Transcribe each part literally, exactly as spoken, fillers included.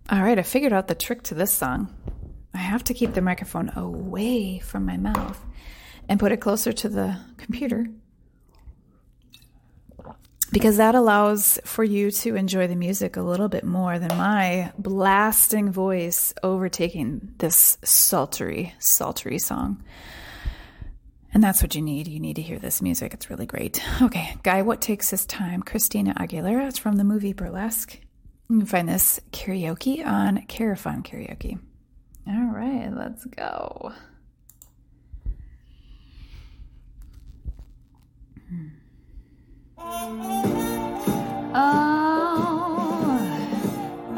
All right, I figured out the trick to this song. I have to keep the microphone away from my mouth and put it closer to the computer, because that allows for you to enjoy the music a little bit more than my blasting voice overtaking this sultry, sultry song. And that's what you need. You need to hear this music. It's really great. Okay, Guy, what takes his time? Christina Aguilera. It's from the movie Burlesque. You can find this karaoke on Carafon Karaoke. All right, let's go. Oh, oh,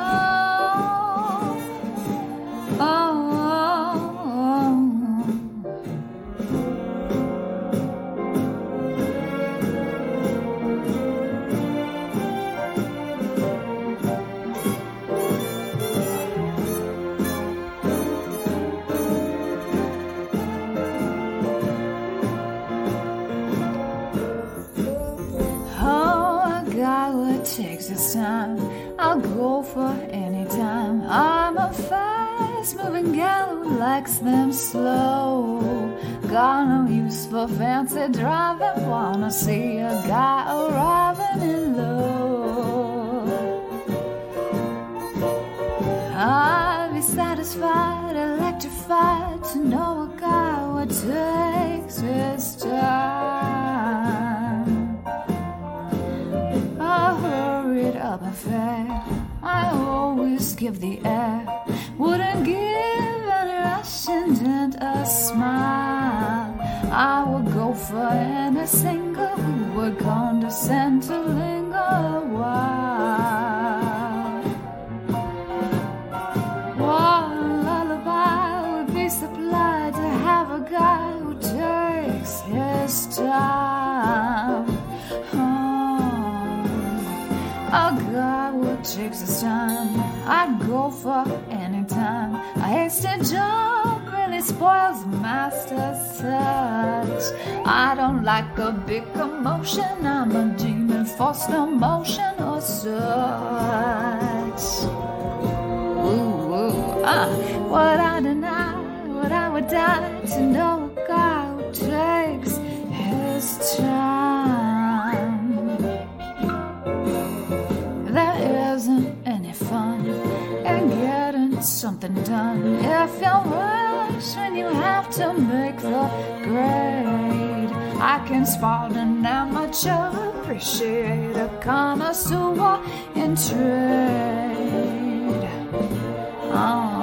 oh, oh. Takes its time, I'll go for any time. I'm a fast-moving gal who likes them slow. Got no use for fancy driving, wanna see a guy arriving in love. I'd be satisfied, electrified to know a guy what takes his time. Up and fair, I always give the air. Wouldn't give any Russian dent a smile. I would go for any single who would condescend to linger a while. One lullaby would be supplied to have a guy who takes his time. A guy who takes his time, I'd go for any time. A hasty jump really spoils the master's touch. I don't like a big commotion, I'm a demon for slow motion or such. Ooh, ooh, ah, what I deny, what I would die to know a guy who takes his time. There isn't any fun in getting something done if you rush when you have to make the grade. I can spot an amateur, appreciate a connoisseur in trade. Oh.